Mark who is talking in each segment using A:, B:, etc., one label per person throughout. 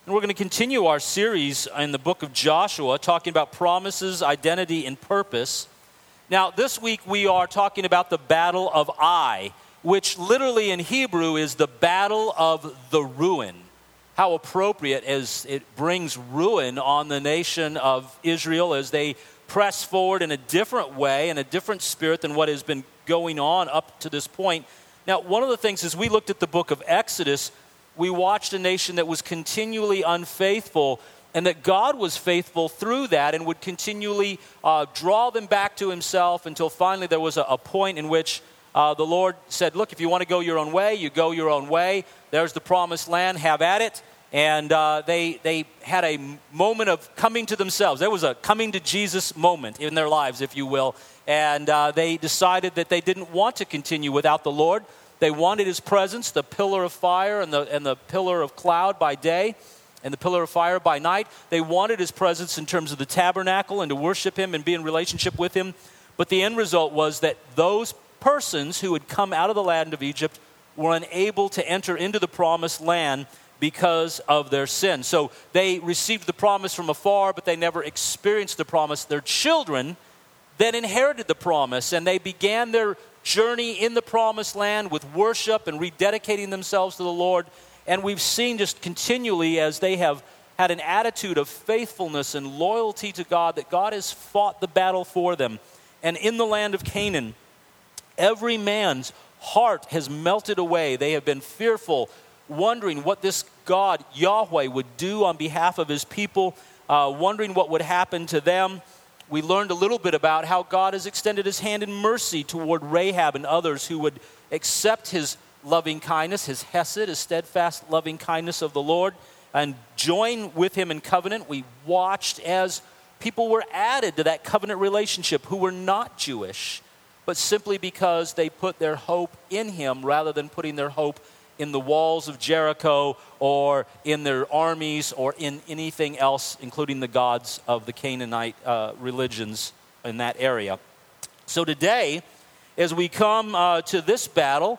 A: And we're going to continue our series in the book of Joshua, talking about promises, identity, and purpose. Now, this week we are talking about the Battle of Ai, which literally in Hebrew is the Battle of the Ruin. How appropriate as it brings ruin on the nation of Israel as they press forward in a different way, in a different spirit than what has been going on up to this point. Now, one of the things as we looked at the book of Exodus, we watched a nation that was continually unfaithful, and that God was faithful through that and would continually draw them back to himself until finally there was a point in which the Lord said, look, if you want to go your own way, you go your own way. There's the promised land, have at it. And they had a moment of coming to themselves. There was a coming to Jesus moment in their lives, if you will. And they decided that they didn't want to continue without the Lord. They wanted his presence, the pillar of fire and the pillar of cloud by day and the pillar of fire by night. They wanted his presence in terms of the tabernacle and to worship him and be in relationship with him. But the end result was that those persons who had come out of the land of Egypt were unable to enter into the promised land because of their sin. So they received the promise from afar, but they never experienced the promise. Their children then inherited the promise, and they began their journey in the promised land with worship and rededicating themselves to the Lord. And we've seen just continually as they have had an attitude of faithfulness and loyalty to God, that God has fought the battle for them. And in the land of Canaan, every man's heart has melted away. They have been fearful, wondering what this God, Yahweh, would do on behalf of his people, wondering what would happen to them. We learned a little bit about how God has extended his hand in mercy toward Rahab and others who would accept his loving kindness, his hesed, his steadfast loving kindness of the Lord, and join with him in covenant. We watched as people were added to that covenant relationship who were not Jewish, but simply because they put their hope in him rather than putting their hope in the walls of Jericho or in their armies or in anything else, including the gods of the Canaanite religions in that area. So today, as we come to this battle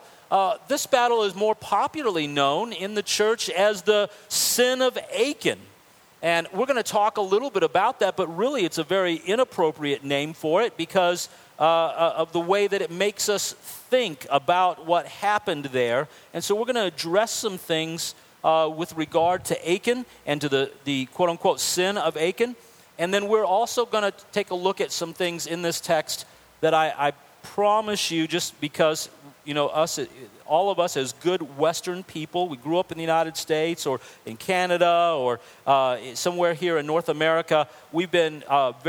A: is more popularly known in the church as the sin of Achan. And we're going to talk a little bit about that, but really it's a very inappropriate name for it because of the way that it makes us think about what happened there. And so we're going to address some things with regard to Achan and to the quote-unquote sin of Achan. And then we're also going to take a look at some things in this text that I promise you, just because, you know, all of us as good Western people, we grew up in the United States or in Canada or somewhere here in North America, we've been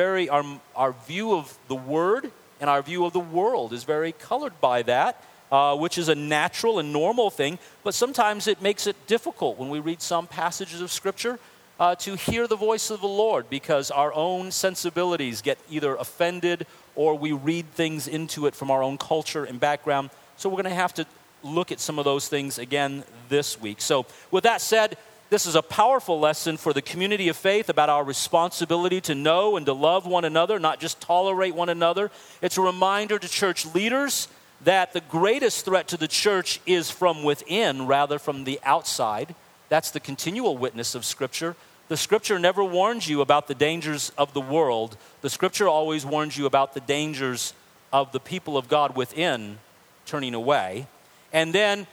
A: our view of the Word and our view of the world is very colored by that, which is a natural and normal thing. But sometimes it makes it difficult when we read some passages of Scripture to hear the voice of the Lord because our own sensibilities get either offended or we read things into it from our own culture and background. So we're going to have to look at some of those things again this week. So with that said, this is a powerful lesson for the community of faith about our responsibility to know and to love one another, not just tolerate one another. It's a reminder to church leaders that the greatest threat to the church is from within rather from the outside. That's the continual witness of Scripture. The Scripture never warns you about the dangers of the world. The Scripture always warns you about the dangers of the people of God within turning away. And then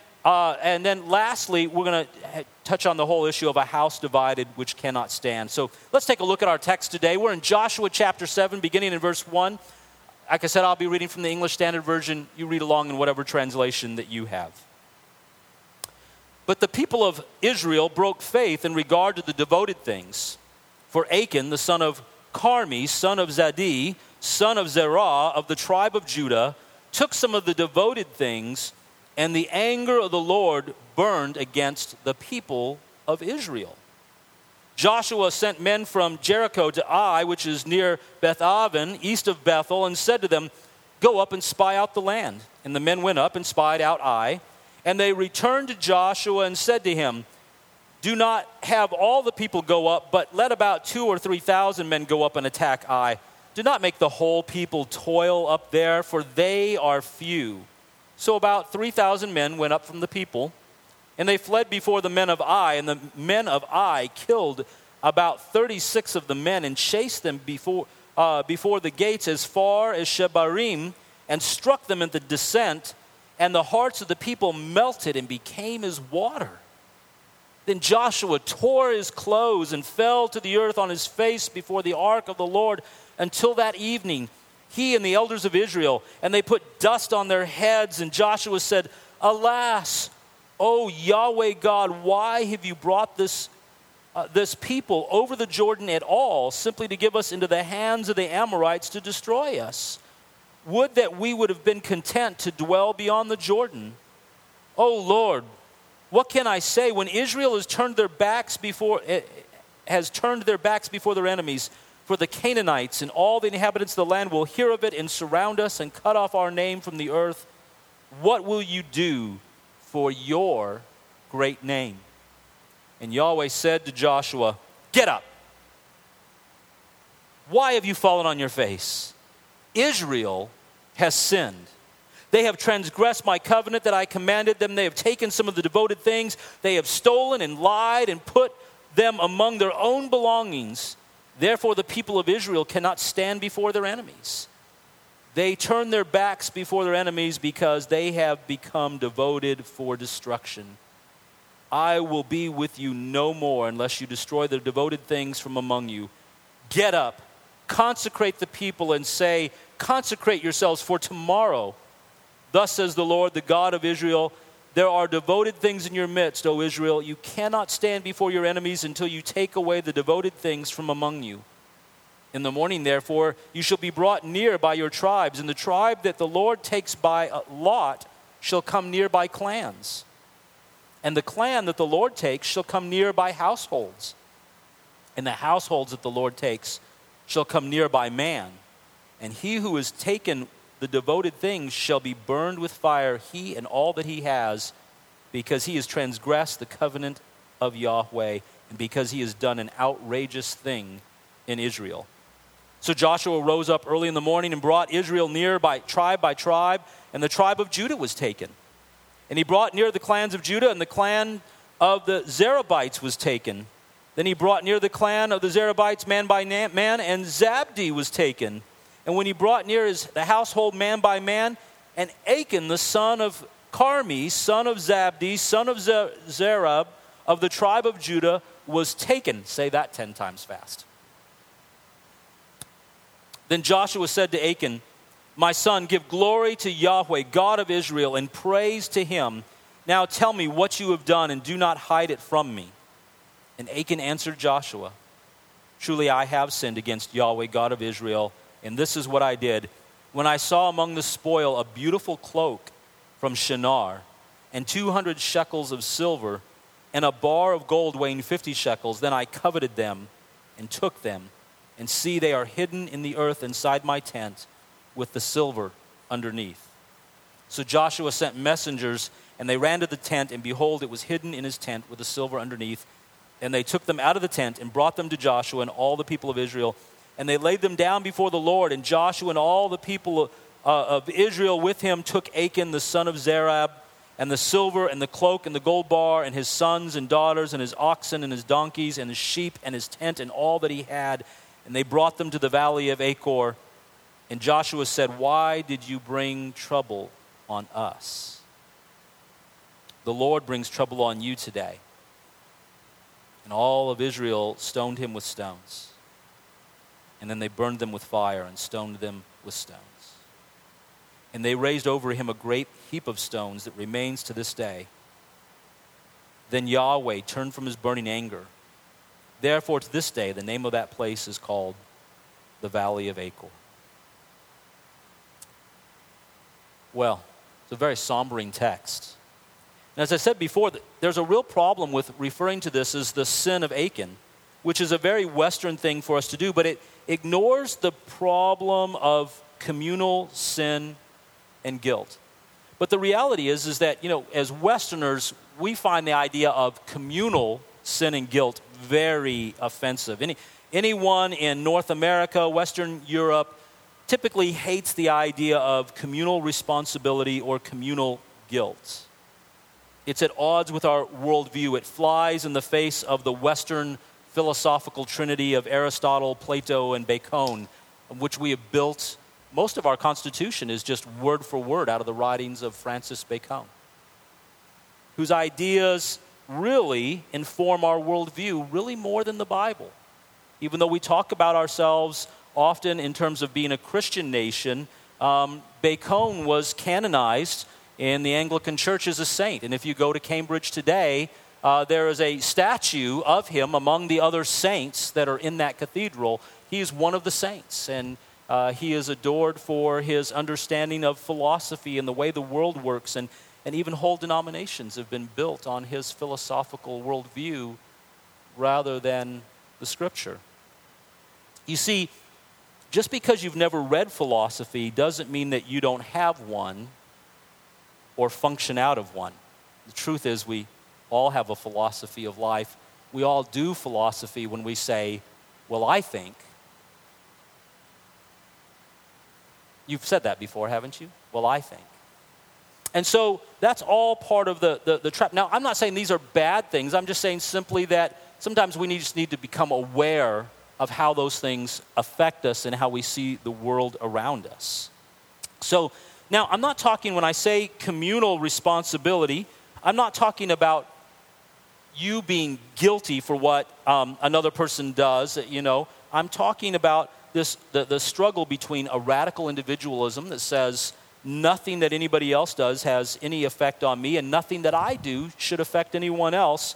A: lastly, we're going to touch on the whole issue of a house divided which cannot stand. So let's take a look at our text today. We're in Joshua chapter 7, beginning in verse 1. Like I said, I'll be reading from the English Standard Version. You read along in whatever translation that you have. But the people of Israel broke faith in regard to the devoted things. For Achan, the son of Carmi, son of Zadai, son of Zerah, of the tribe of Judah, took some of the devoted things, and the anger of the Lord burned against the people of Israel. Joshua sent men from Jericho to Ai, which is near Beth-aven, east of Bethel, and said to them, "Go up and spy out the land." And the men went up and spied out Ai. And they returned to Joshua and said to him, "Do not have all the people go up, but let about 2,000 or 3,000 men go up and attack Ai. Do not make the whole people toil up there, for they are few." So about 3,000 men went up from the people, And they fled before the men of Ai, and the men of Ai killed about 36 of the men and chased them before the gates as far as Shebarim, and struck them at the descent, and the hearts of the people melted and became as water. Then Joshua tore his clothes and fell to the earth on his face before the ark of the Lord until that evening, he and the elders of Israel, and they put dust on their heads. And Joshua said, "Alas, O Yahweh God, why have you brought this people over the Jordan at all, simply to give us into the hands of the Amorites to destroy us? Would that we would have been content to dwell beyond the Jordan. O Lord, what can I say? When Israel has turned their backs before their enemies, for the Canaanites and all the inhabitants of the land will hear of it and surround us and cut off our name from the earth, what will you do for your great name?" And Yahweh said to Joshua, "Get up. Why have you fallen on your face? Israel has sinned. They have transgressed my covenant that I commanded them. They have taken some of the devoted things. They have stolen and lied and put them among their own belongings. Therefore the people of Israel cannot stand before their enemies. They turn their backs before their enemies because they have become devoted for destruction. I will be with you no more unless you destroy the devoted things from among you. Get up, consecrate the people, and say, 'Consecrate yourselves for tomorrow. Thus says the Lord, the God of Israel, there are devoted things in your midst, O Israel. You cannot stand before your enemies until you take away the devoted things from among you. In the morning, therefore, you shall be brought near by your tribes, and the tribe that the Lord takes by lot shall come near by clans. And the clan that the Lord takes shall come near by households. And the households that the Lord takes shall come near by man. And he who has taken the devoted things shall be burned with fire, he and all that he has, because he has transgressed the covenant of Yahweh, and because he has done an outrageous thing in Israel.' So Joshua rose up early in the morning and brought Israel near by tribe, and the tribe of Judah was taken. And he brought near the clans of Judah, and the clan of the Zerabites was taken. Then he brought near the clan of the Zerabites man by man, and Zabdi was taken. And when he brought near the household man by man, and Achan the son of Carmi, son of Zabdi, son of Zerub, of the tribe of Judah, was taken." Say that 10 times fast. Then Joshua said to Achan, "My son, give glory to Yahweh, God of Israel, and praise to him. Now tell me what you have done, and do not hide it from me." And Achan answered Joshua, "Truly I have sinned against Yahweh, God of Israel, and this is what I did. When I saw among the spoil a beautiful cloak from Shinar, and 200 shekels of silver, and a bar of gold weighing 50 shekels, then I coveted them and took them. And see, they are hidden in the earth inside my tent with the silver underneath." So Joshua sent messengers, and they ran to the tent, and behold, it was hidden in his tent with the silver underneath. And they took them out of the tent and brought them to Joshua and all the people of Israel. And they laid them down before the Lord. And Joshua and all the people of Israel with him took Achan the son of Zerab, and the silver and the cloak and the gold bar, and his sons and daughters, and his oxen and his donkeys, and his sheep and his tent, and all that he had. And they brought them to the valley of Achor. And Joshua said, "Why did you bring trouble on us?" The Lord brings trouble on you today. And all of Israel stoned him with stones. And then they burned them with fire and stoned them with stones. And they raised over him a great heap of stones that remains to this day. Then Yahweh turned from his burning anger. Therefore, to this day, the name of that place is called the Valley of Achor. Well, it's a very sombering text. And as I said before, there's a real problem with referring to this as the sin of Achan, which is a very Western thing for us to do, but it ignores the problem of communal sin and guilt. But the reality is that, as Westerners, we find the idea of communal sin and guilt very offensive. Anyone in North America, Western Europe, typically hates the idea of communal responsibility or communal guilt. It's at odds with our worldview. It flies in the face of the Western philosophical trinity of Aristotle, Plato, and Bacon, of which we have built. Most of our Constitution is just word for word out of the writings of Francis Bacon, whose ideas really inform our worldview, really more than the Bible. Even though we talk about ourselves often in terms of being a Christian nation, Bacon was canonized in the Anglican Church as a saint. And if you go to Cambridge today, there is a statue of him among the other saints that are in that cathedral. He is one of the saints, and he is adored for his understanding of philosophy and the way the world works, and even whole denominations have been built on his philosophical worldview rather than the Scripture. You see, just because you've never read philosophy doesn't mean that you don't have one or function out of one. The truth is we all have a philosophy of life. We all do philosophy when we say, well, I think. You've said that before, haven't you? Well, I think. And so that's all part of the trap. Now, I'm not saying these are bad things. I'm just saying simply that sometimes we just need to become aware of how those things affect us and how we see the world around us. So now, I'm not talking, when I say communal responsibility, I'm not talking about you being guilty for what another person does. I'm talking about the struggle between a radical individualism that says nothing that anybody else does has any effect on me, and nothing that I do should affect anyone else.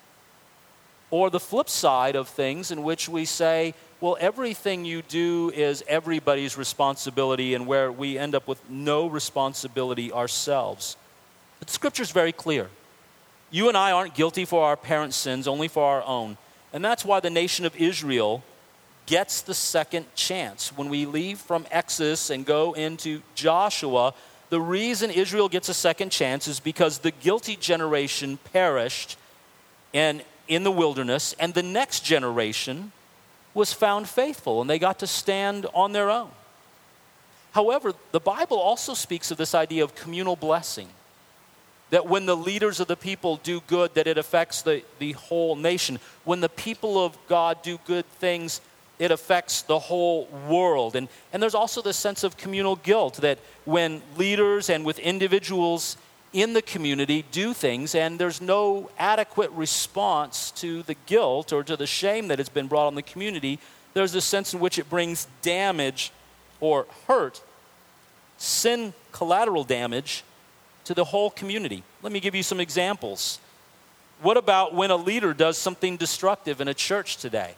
A: Or the flip side of things, in which we say, well, everything you do is everybody's responsibility, and where we end up with no responsibility ourselves. But the Scripture is very clear. You and I aren't guilty for our parents' sins, only for our own. And that's why the nation of Israel gets the second chance. When we leave from Exodus and go into Joshua, the reason Israel gets a second chance is because the guilty generation perished in the wilderness, and the next generation was found faithful, and they got to stand on their own. However, the Bible also speaks of this idea of communal blessing, that when the leaders of the people do good, that it affects the whole nation. When the people of God do good things, it affects the whole world. And there's also this sense of communal guilt, that when leaders and with individuals in the community do things and there's no adequate response to the guilt or to the shame that has been brought on the community, there's a sense in which it brings damage or hurt, sin collateral damage, to the whole community. Let me give you some examples. What about when a leader does something destructive in a church today?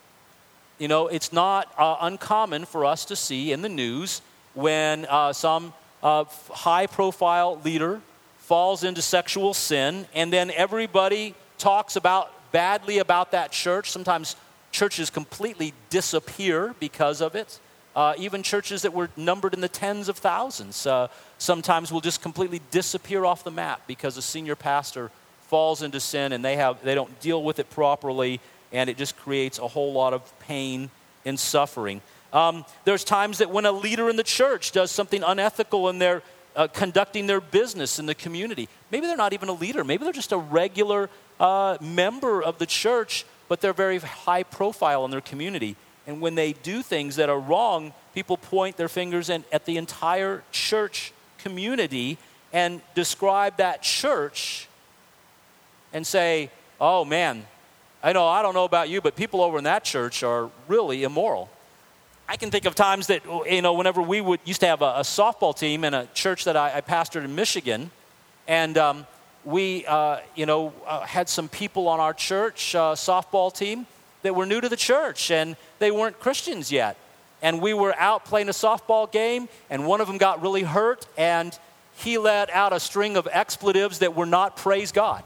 A: It's not uncommon for us to see in the news when some high-profile leader falls into sexual sin, and then everybody talks badly about that church. Sometimes churches completely disappear because of it. Even churches that were numbered in the tens of thousands sometimes will just completely disappear off the map because a senior pastor falls into sin and they don't deal with it properly, and it just creates a whole lot of pain and suffering. There's times that when a leader in the church does something unethical and they're conducting their business in the community. Maybe they're not even a leader. Maybe they're just a regular member of the church, but they're very high profile in their community. And when they do things that are wrong, people point their fingers at the entire church community and describe that church and say, oh man, I don't know about you, but people over in that church are really immoral. I can think of times that, whenever we used to have a softball team in a church that I pastored in Michigan, and we had some people on our church softball team that were new to the church, and they weren't Christians yet. And we were out playing a softball game, and one of them got really hurt, and he let out a string of expletives that were not praise God.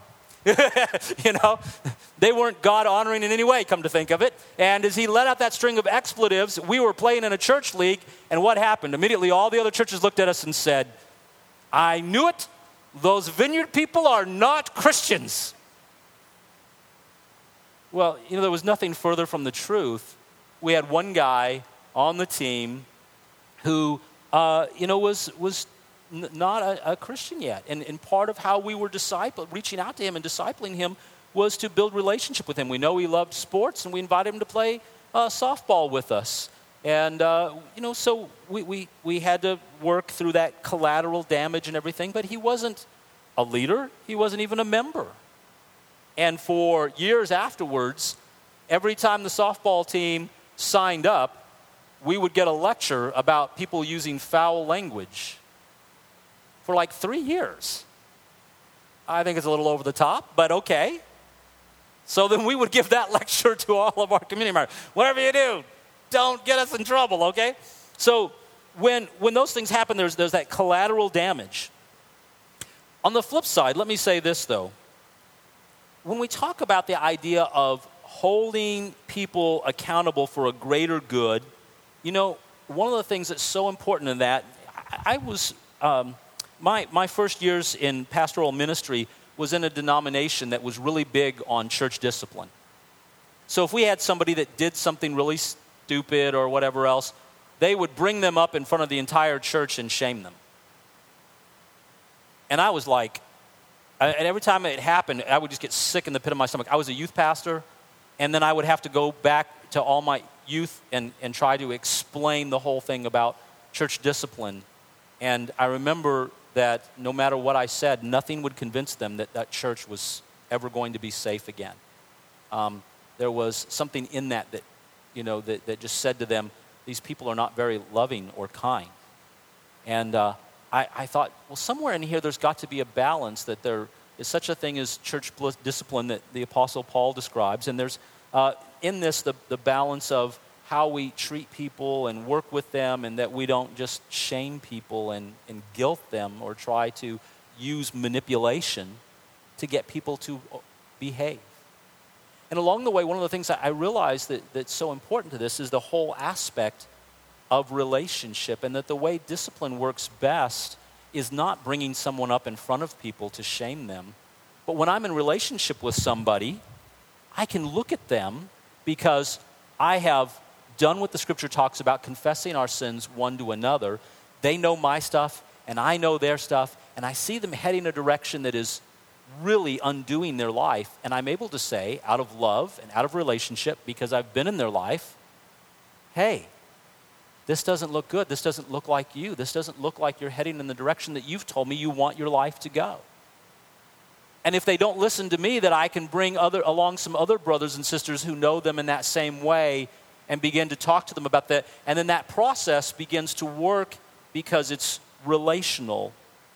A: They weren't God-honoring in any way, come to think of it. And as he let out that string of expletives, we were playing in a church league, and what happened? Immediately, all the other churches looked at us and said, I knew it. Those Vineyard people are not Christians. Well, there was nothing further from the truth. We had one guy on the team who, was not a Christian yet. And part of how we were reaching out to him and discipling him was to build relationship with him. We know he loved sports, and we invited him to play softball with us. And, so we had to work through that collateral damage and everything, but he wasn't a leader. He wasn't even a member. And for years afterwards, every time the softball team signed up, we would get a lecture about people using foul language for like 3 years. I think it's a little over the top, but okay. So then we would give that lecture to all of our community members. Whatever you do, don't get us in trouble, okay? So when those things happen, there's that collateral damage. On the flip side, let me say this, though. When we talk about the idea of holding people accountable for a greater good, one of the things that's so important in that, I was, my first years in pastoral ministry was in a denomination that was really big on church discipline. So if we had somebody that did something really stupid or whatever else, they would bring them up in front of the entire church and shame them. And I was like, and every time it happened, I would just get sick in the pit of my stomach. I was a youth pastor, and then I would have to go back to all my youth and try to explain the whole thing about church discipline. And I remember that no matter what I said, nothing would convince them that church was ever going to be safe again. There was something in that that just said to them, these people are not very loving or kind. And I thought, well, somewhere in here there's got to be a balance, that there is such a thing as church discipline that the Apostle Paul describes. And there's in this the balance of how we treat people and work with them, and that we don't just shame people and guilt them or try to use manipulation to get people to behave. And along the way, one of the things that I realized that's so important to this is the whole aspect of relationship, and that the way discipline works best is not bringing someone up in front of people to shame them. But when I'm in relationship with somebody, I can look at them because I have done what the scripture talks about, confessing our sins one to another. They know my stuff, and I know their stuff, and I see them heading a direction that is really undoing their life. And I'm able to say, out of love and out of relationship, because I've been in their life, hey, this doesn't look good. This doesn't look like you. This doesn't look like you're heading in the direction that you've told me you want your life to go. And if they don't listen to me, that I can bring along some other brothers and sisters who know them in that same way and begin to talk to them about that. And then that process begins to work because it's relational,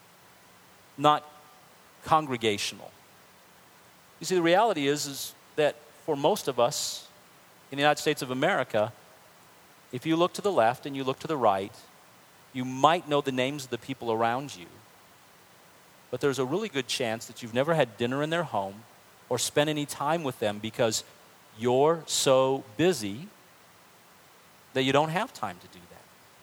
A: not congregational. You see, the reality is that for most of us in the United States of America, if you look to the left and you look to the right, you might know the names of the people around you, but there's a really good chance that you've never had dinner in their home or spent any time with them because you're so busy that you don't have time to do that.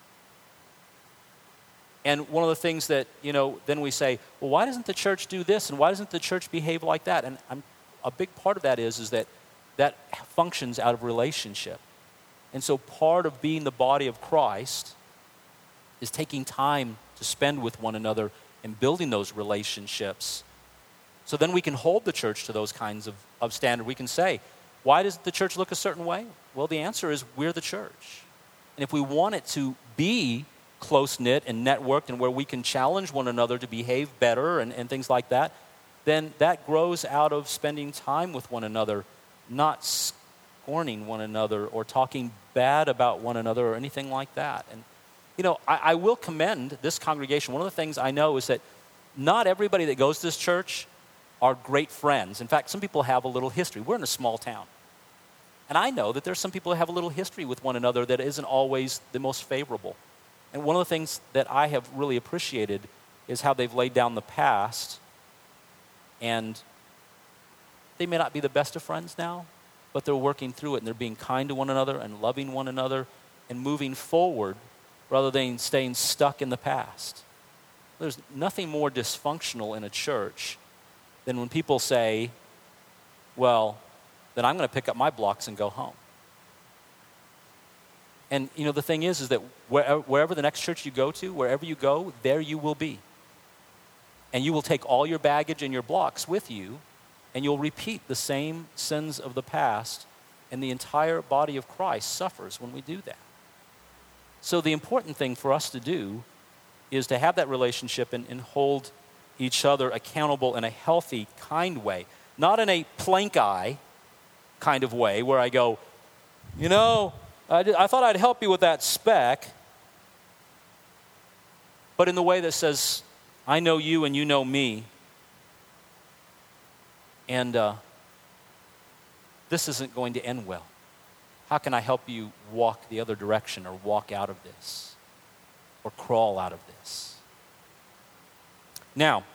A: And one of the things that, then we say, well, why doesn't the church do this? And why doesn't the church behave like that? And a big part of that is that functions out of relationship. And so part of being the body of Christ is taking time to spend with one another and building those relationships. So then we can hold the church to those kinds of standard. We can say, why does the church look a certain way? Well, the answer is we're the church. And if we want it to be close-knit and networked and where we can challenge one another to behave better and things like that, then that grows out of spending time with one another, not scorning one another or talking bad about one another or anything like that. And, I will commend this congregation. One of the things I know is that not everybody that goes to this church are great friends. In fact, some people have a little history. We're in a small town. And I know that there's some people who have a little history with one another that isn't always the most favorable. And one of the things that I have really appreciated is how they've laid down the past. And they may not be the best of friends now, but they're working through it, and they're being kind to one another and loving one another and moving forward rather than staying stuck in the past. There's nothing more dysfunctional in a church than when people say, well, then I'm going to pick up my blocks and go home. And, the thing is that wherever the next church you go to, wherever you go, there you will be. And you will take all your baggage and your blocks with you, and you'll repeat the same sins of the past, and the entire body of Christ suffers when we do that. So the important thing for us to do is to have that relationship and hold each other accountable in a healthy, kind way. Not in a plank eye kind of way where I go, I thought I'd help you with that speck. But in the way that says, I know you and you know me. And this isn't going to end well. How can I help you walk the other direction or walk out of this or crawl out of this? Now,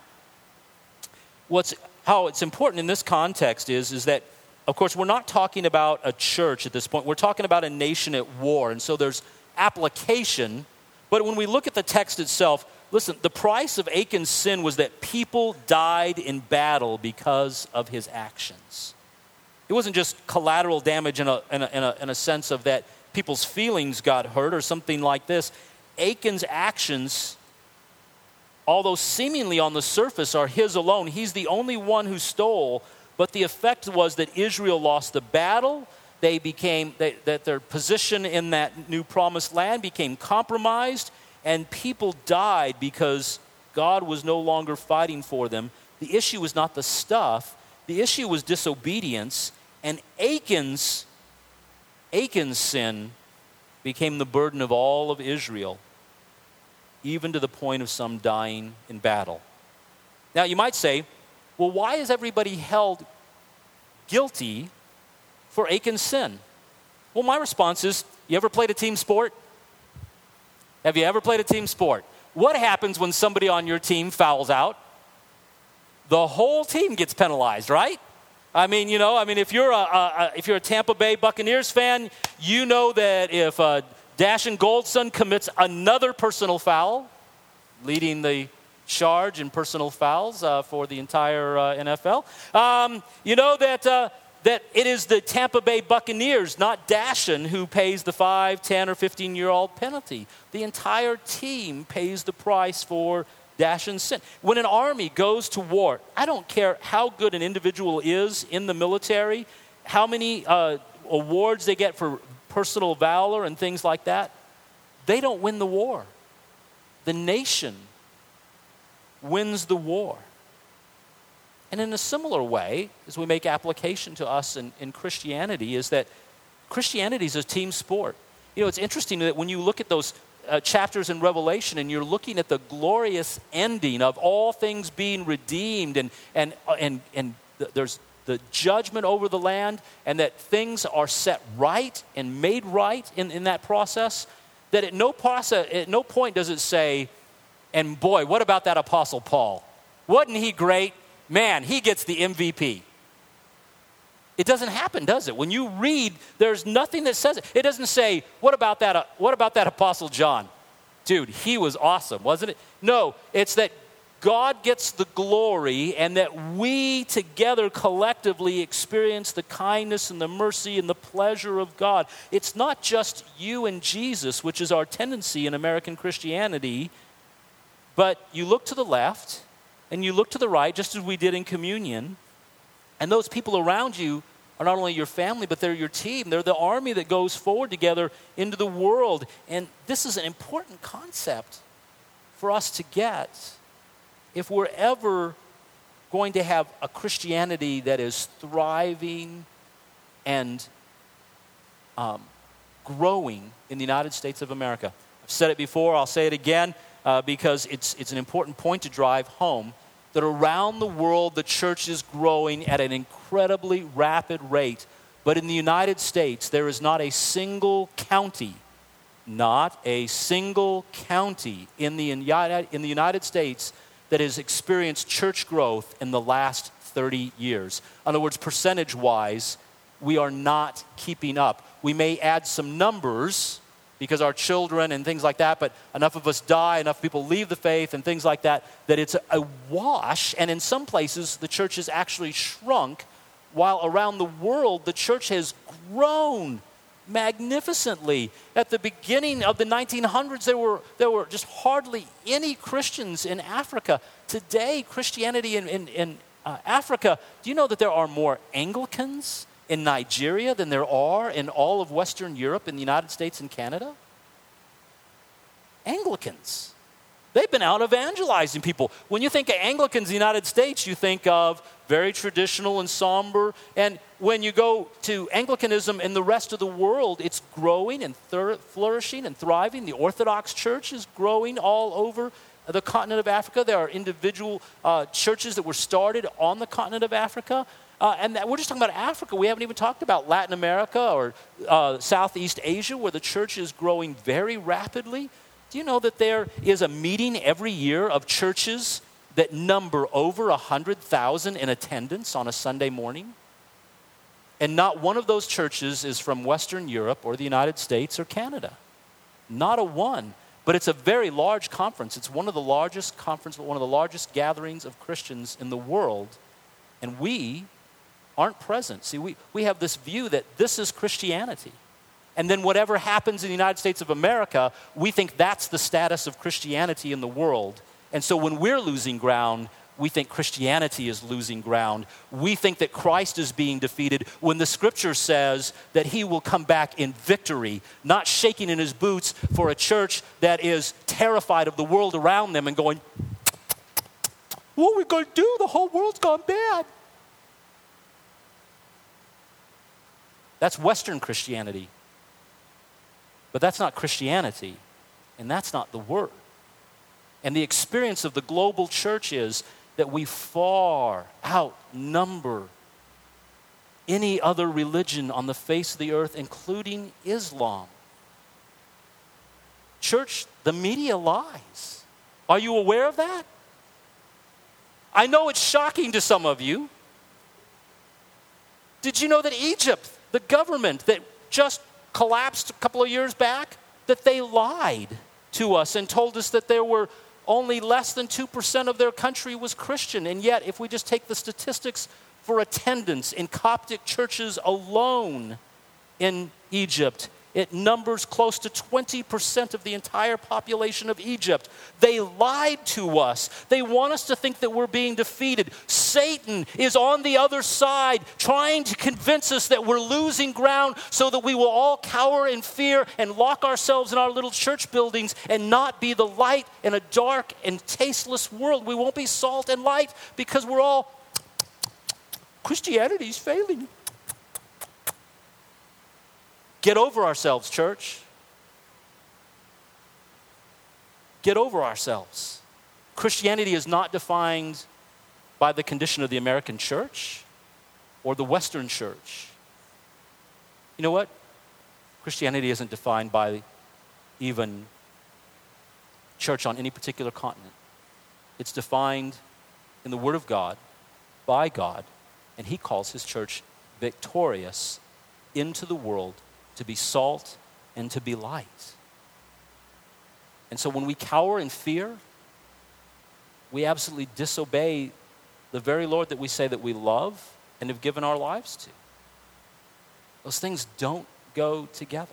A: how it's important in this context is that, of course, we're not talking about a church at this point. We're talking about a nation at war. And so there's application. But when we look at the text itself, listen, the price of Achan's sin was that people died in battle because of his actions. It wasn't just collateral damage in a sense of that people's feelings got hurt or something like this. Achan's actions, although seemingly on the surface are his alone, he's the only one who stole, but the effect was that Israel lost the battle. That their position in that new promised land became compromised, and people died because God was no longer fighting for them. The issue was not the stuff. The issue was disobedience, and Achan's sin became the burden of all of Israel, even to the point of some dying in battle. Now, you might say, well, why is everybody held guilty for Achan's sin? Well, my response is, you ever played a team sport? Have you ever played a team sport? What happens when somebody on your team fouls out? The whole team gets penalized, right? If you're a Tampa Bay Buccaneers fan, you know that if Dashon Goldson commits another personal foul, leading the charge in personal fouls for the entire NFL, you know that it is the Tampa Bay Buccaneers, not Dashon, who pays the 5, 10, or 15-year-old penalty. The entire team pays the price for Dashon's sin. When an army goes to war, I don't care how good an individual is in the military, how many awards they get for personal valor and things like that. They don't win the war. The nation wins the war. And in a similar way, as we make application to us in Christianity, is that Christianity is a team sport. It's interesting that when you look at those chapters in Revelation and you're looking at the glorious ending of all things being redeemed and there's the judgment over the land and that things are set right and made right in that process, that at no point does it say, and boy, what about that Apostle Paul? Wasn't he great? Man, he gets the MVP. It doesn't happen, does it? When you read, there's nothing that says it. It doesn't say, what about that Apostle John? Dude, he was awesome, wasn't it? No, it's that God gets the glory and that we together collectively experience the kindness and the mercy and the pleasure of God. It's not just you and Jesus, which is our tendency in American Christianity, but you look to the left and you look to the right, just as we did in communion, and those people around you are not only your family, but they're your team. They're the army that goes forward together into the world. And this is an important concept for us to get if we're ever going to have a Christianity that is thriving and growing in the United States of America. I've said it before, I'll say it again, because it's an important point to drive home, that around the world the church is growing at an incredibly rapid rate. But in the United States, there is not a single county in the United States that has experienced church growth in the last 30 years. In other words, percentage-wise, we are not keeping up. We may add some numbers because our children and things like that, but enough of us die, enough people leave the faith and things like that, that it's a wash. And in some places, the church has actually shrunk, while around the world, the church has grown magnificently. At the beginning of the 1900s, there were just hardly any Christians in Africa. Today, Christianity in Africa, do you know that there are more Anglicans in Nigeria than there are in all of Western Europe, in the United States and Canada? Anglicans. They've been out evangelizing people. When you think of Anglicans in the United States, you think of very traditional and somber. And when you go to Anglicanism in the rest of the world, it's growing and flourishing and thriving. The Orthodox Church is growing all over the continent of Africa. There are individual churches that were started on the continent of Africa. We're just talking about Africa. We haven't even talked about Latin America or Southeast Asia, where the church is growing very rapidly. Do you know that there is a meeting every year of churches that number over 100,000 in attendance on a Sunday morning? And not one of those churches is from Western Europe or the United States or Canada. Not a one. But it's a very large conference. It's one of the largest gatherings of Christians in the world. And we aren't present. See, we have this view that this is Christianity. And then whatever happens in the United States of America, we think that's the status of Christianity in the world. And so when we're losing ground, we think Christianity is losing ground. We think that Christ is being defeated when the scripture says that he will come back in victory, not shaking in his boots for a church that is terrified of the world around them and going, what are we going to do? The whole world's gone bad. That's Western Christianity. But that's not Christianity, and that's not the Word. And the experience of the global church is that we far outnumber any other religion on the face of the earth, including Islam. Church, the media lies. Are you aware of that? I know it's shocking to some of you. Did you know that Egypt, the government that just collapsed a couple of years back, that they lied to us and told us that there were only less than 2% of their country was Christian. And yet, if we just take the statistics for attendance in Coptic churches alone in Egypt, it numbers close to 20% of the entire population of Egypt. They lied to us. They want us to think that we're being defeated. Satan is on the other side trying to convince us that we're losing ground so that we will all cower in fear and lock ourselves in our little church buildings and not be the light in a dark and tasteless world. We won't be salt and light because we're all, Christianity's failing. Get over ourselves, church. Get over ourselves. Christianity is not defined by the condition of the American church or the Western church. You know what? Christianity isn't defined by even church on any particular continent. It's defined in the Word of God, by God, and He calls His church victorious into the world to be salt and to be light. And so when we cower in fear, we absolutely disobey the very Lord that we say that we love and have given our lives to. Those things don't go together.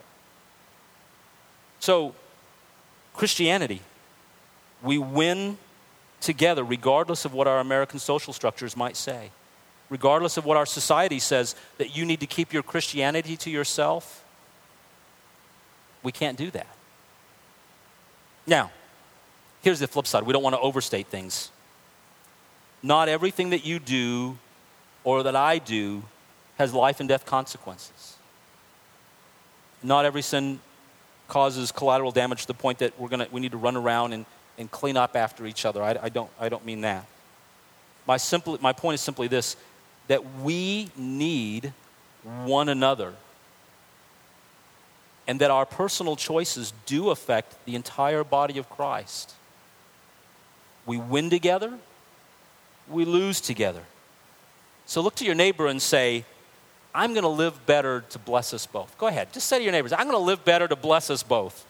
A: So, Christianity, we win together regardless of what our American social structures might say. Regardless of what our society says, that you need to keep your Christianity to yourself. We can't do that. Now, here's the flip side. We don't want to overstate things. Not everything that you do or that I do has life and death consequences. Not every sin causes collateral damage to the point that we need to run around and clean up after each other. I don't mean that. My point is simply this, that we need one another. And that our personal choices do affect the entire body of Christ. We win together, we lose together. So look to your neighbor and say, I'm going to live better to bless us both. Go ahead, just say to your neighbors, I'm going to live better to bless us both.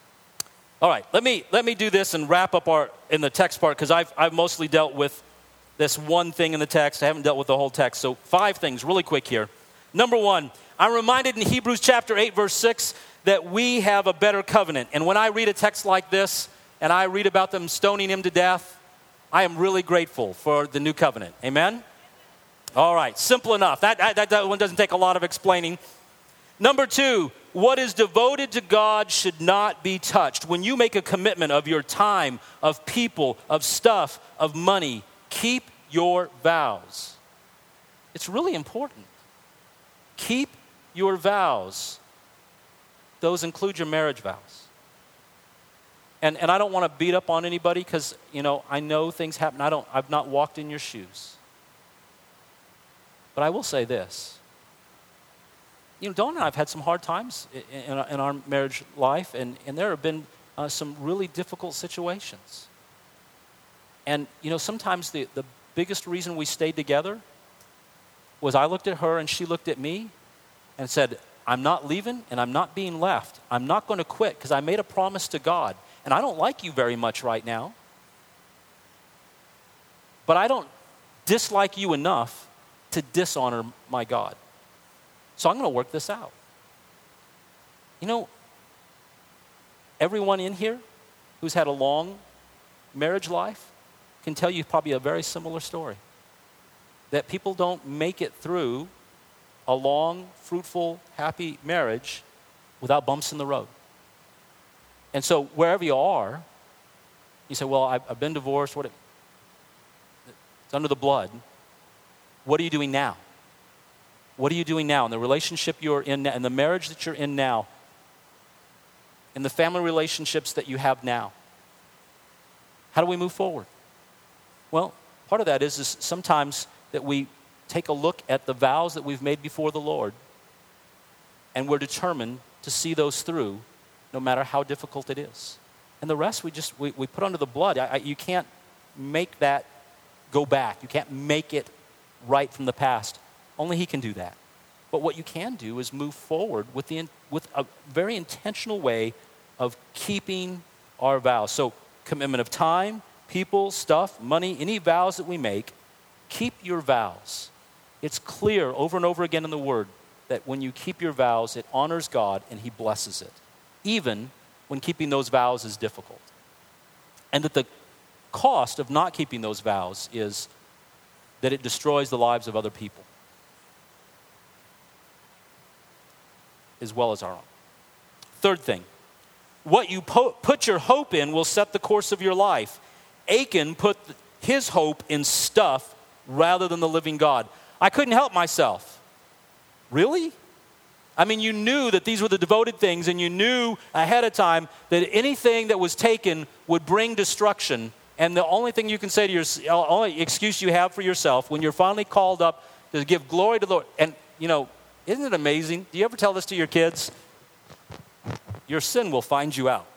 A: All right, let me do this and wrap up in the text part, because I've mostly dealt with this one thing in the text. I haven't dealt with the whole text. So 5 things really quick here. Number 1, I'm reminded in Hebrews chapter 8, verse 6, that we have a better covenant. And when I read a text like this, and I read about them stoning him to death, I am really grateful for the new covenant. Amen? All right, simple enough. That one doesn't take a lot of explaining. Number 2, what is devoted to God should not be touched. When you make a commitment of your time, of people, of stuff, of money, keep your vows. It's really important. Keep your vows. Those include your marriage vows. And I don't want to beat up on anybody because, I know things happen. I've not walked in your shoes. But I will say this. Dawn and I have had some hard times in our marriage life, and there have been some really difficult situations. And, sometimes the biggest reason we stayed together was I looked at her and she looked at me and said, I'm not leaving and I'm not being left. I'm not going to quit because I made a promise to God. And I don't like you very much right now. But I don't dislike you enough to dishonor my God. So I'm going to work this out. Everyone in here who's had a long marriage life can tell you probably a very similar story. That people don't make it through a long, fruitful, happy marriage without bumps in the road. And so wherever you are, you say, well, I've been divorced. It's under the blood. What are you doing now? What are you doing now in the relationship you're in now, in the marriage that you're in now, in the family relationships that you have now? How do we move forward? Well, part of that is sometimes that we take a look at the vows that we've made before the Lord, and we're determined to see those through no matter how difficult it is. And the rest we put under the blood. You can't make that go back. You can't make it right from the past. Only He can do that. But what you can do is move forward with a very intentional way of keeping our vows. So commitment of time, people, stuff, money, any vows that we make, keep your vows. It's clear over and over again in the Word that when you keep your vows, it honors God and He blesses it, even when keeping those vows is difficult. And that the cost of not keeping those vows is that it destroys the lives of other people, as well as our own. Third thing, what you put your hope in will set the course of your life. Achan put his hope in stuff rather than the living God. I couldn't help myself. Really? I mean, you knew that these were the devoted things, and you knew ahead of time that anything that was taken would bring destruction. And the only thing you can say to yourself, the only excuse you have for yourself when you're finally called up to give glory to the Lord. And, isn't it amazing? Do you ever tell this to your kids? Your sin will find you out.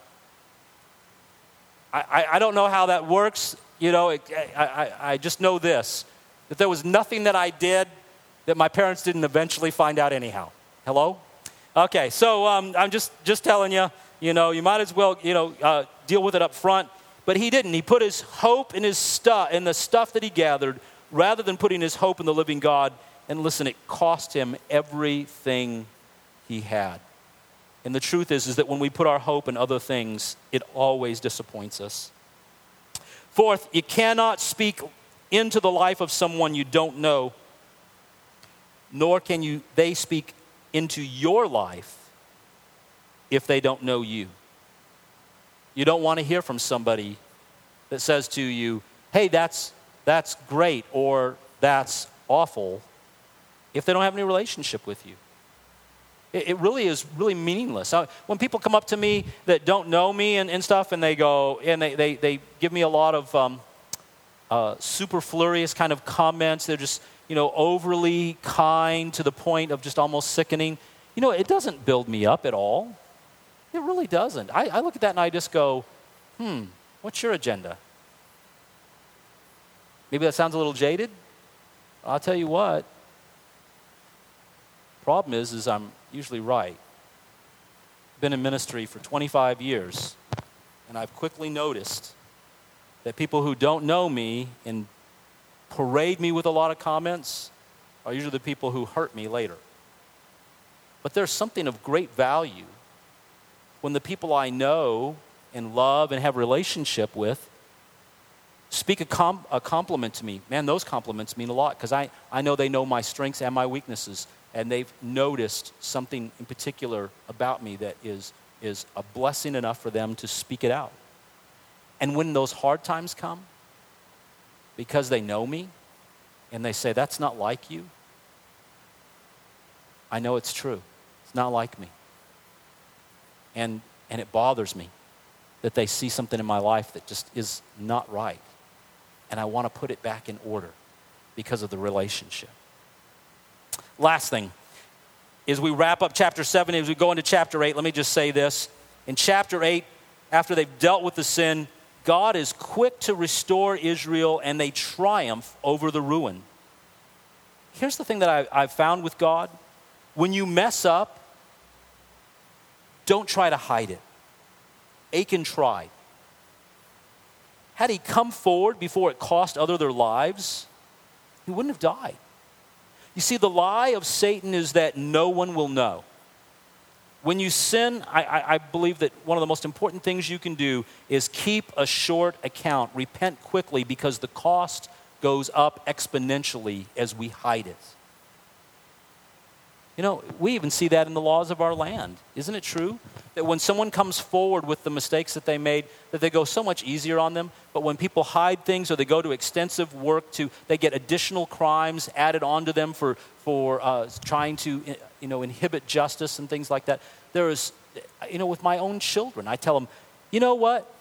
A: I don't know how that works. I just know this, that there was nothing that I did that my parents didn't eventually find out anyhow. Hello? Okay, so I'm just telling you, you might as well, deal with it up front. But he didn't. He put his hope in in the stuff that he gathered, rather than putting his hope in the living God. And listen, it cost him everything he had. And the truth is that when we put our hope in other things, it always disappoints us. Fourth, you cannot speak into the life of someone you don't know, nor can they speak into your life if they don't know you. You don't want to hear from somebody that says to you, hey, that's great, or that's awful, if they don't have any relationship with you. It really is really meaningless. When people come up to me that don't know me and stuff, and they go, and they give me a lot of superfluous kind of comments, they're just, overly kind to the point of just almost sickening. It doesn't build me up at all. It really doesn't. I look at that and I just go, what's your agenda? Maybe that sounds a little jaded. I'll tell you what. Problem is I'm usually right. Been in ministry for 25 years, and I've quickly noticed that people who don't know me and parade me with a lot of comments are usually the people who hurt me later. But there's something of great value when the people I know and love and have relationship with speak a compliment to me. Man, those compliments mean a lot because I know they know my strengths and my weaknesses, and they've noticed something in particular about me that is a blessing enough for them to speak it out. And when those hard times come, because they know me, and they say, that's not like you, I know it's true. It's not like me. And it bothers me that they see something in my life that just is not right. And I want to put it back in order because of the relationship. Last thing, as we wrap up chapter 7, as we go into chapter 8, let me just say this. In chapter 8, after they've dealt with the sin, God is quick to restore Israel, and they triumph over the ruin. Here's the thing that I've found with God. When you mess up, don't try to hide it. Achan tried. Had he come forward before it cost others their lives, he wouldn't have died. You see, the lie of Satan is that no one will know. When you sin, I believe that one of the most important things you can do is keep a short account. Repent quickly because the cost goes up exponentially as we hide it. You know, we even see that in the laws of our land. Isn't it true that when someone comes forward with the mistakes that they made, that they go so much easier on them? But when people hide things or they go to extensive work they get additional crimes added onto them for trying to, inhibit justice and things like that. There is, with my own children, I tell them, you know what?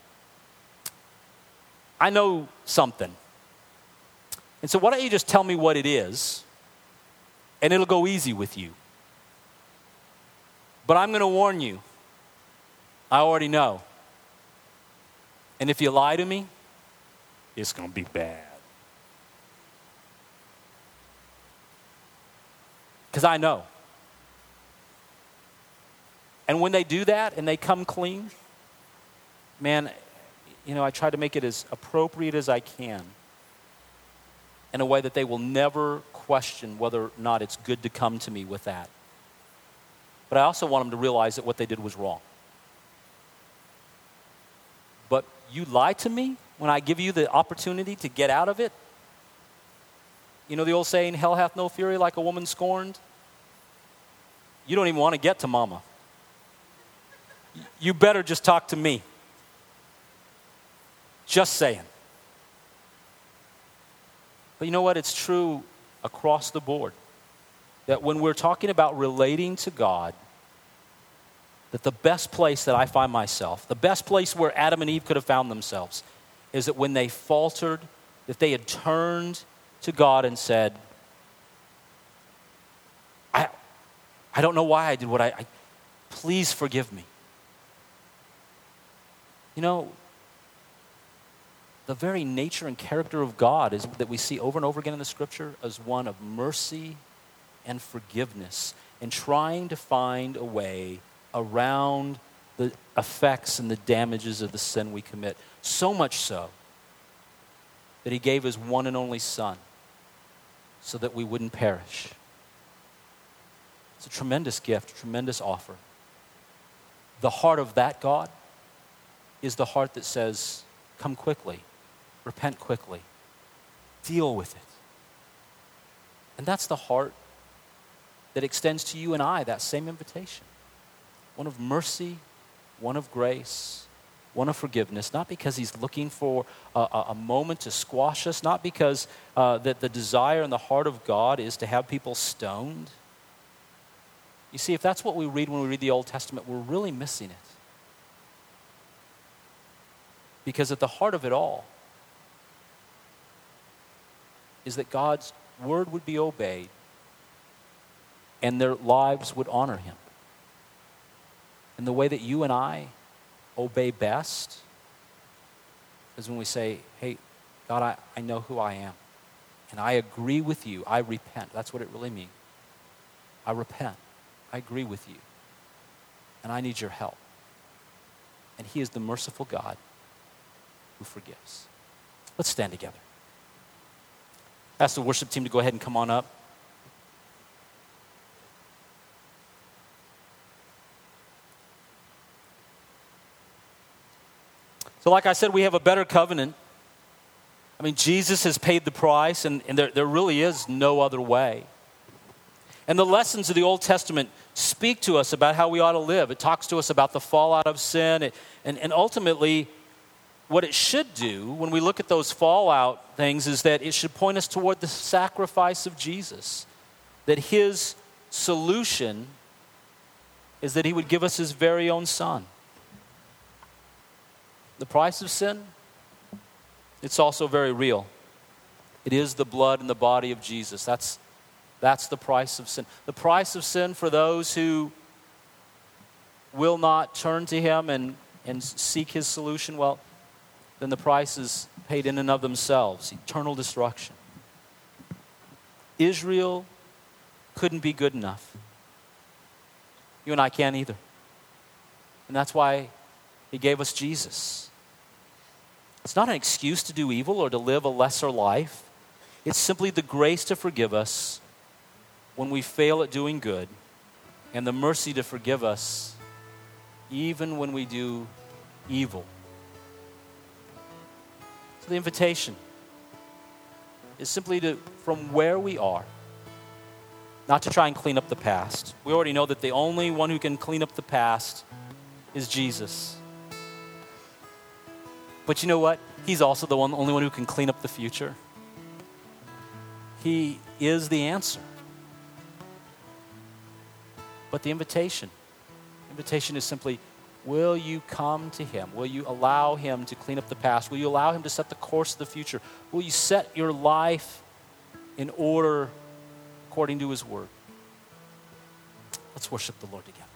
A: I know something. And so why don't you just tell me what it is? And it'll go easy with you. But I'm going to warn you. I already know. And if you lie to me, it's going to be bad. Because I know. And when they do that and they come clean, man, I try to make it as appropriate as I can in a way that they will never question whether or not it's good to come to me with that. But I also want them to realize that what they did was wrong. But you lie to me when I give you the opportunity to get out of it? You know the old saying, hell hath no fury like a woman scorned? You don't even want to get to mama. You better just talk to me. Just saying. But you know what? It's true across the board that when we're talking about relating to God, that the best place that I find myself, the best place where Adam and Eve could have found themselves, is that when they faltered, that they had turned to God and said, I don't know why I did what I please forgive me. The very nature and character of God is that we see over and over again in the scripture as one of mercy and forgiveness and trying to find a way around the effects and the damages of the sin we commit. So much so that he gave his one and only Son so that we wouldn't perish. It's a tremendous gift, a tremendous offer. The heart of that God is the heart that says, come quickly, repent quickly, deal with it. And that's the heart that extends to you and I that same invitation. One of mercy, one of grace, one of forgiveness, not because he's looking for a moment to squash us, not because that the desire in the heart of God is to have people stoned. You see, if that's what we read when we read the Old Testament, we're really missing it. Because at the heart of it all is that God's word would be obeyed and their lives would honor him. And the way that you and I obey best is when we say, hey, God, I know who I am. And I agree with you. I repent. That's what it really means. I repent. I agree with you. And I need your help. And he is the merciful God who forgives. Let's stand together. Ask the worship team to go ahead and come on up. So like I said, we have a better covenant. I mean, Jesus has paid the price, and there really is no other way. And the lessons of the Old Testament speak to us about how we ought to live. It talks to us about the fallout of sin. And ultimately, what it should do when we look at those fallout things is that it should point us toward the sacrifice of Jesus. That his solution is that he would give us his very own son. The price of sin, it's also very real. It is the blood and the body of Jesus. That's the price of sin. The price of sin for those who will not turn to him and seek his solution, well, then the price is paid in and of themselves, eternal destruction. Israel couldn't be good enough. You and I can't either. And that's why he gave us Jesus. It's not an excuse to do evil or to live a lesser life. It's simply the grace to forgive us when we fail at doing good, and the mercy to forgive us even when we do evil. So the invitation is simply to, from where we are, not to try and clean up the past. We already know that the only one who can clean up the past is Jesus. But you know what? He's also the only one who can clean up the future. He is the answer. But the invitation is simply, will you come to him? Will you allow him to clean up the past? Will you allow him to set the course of the future? Will you set your life in order according to his word? Let's worship the Lord together.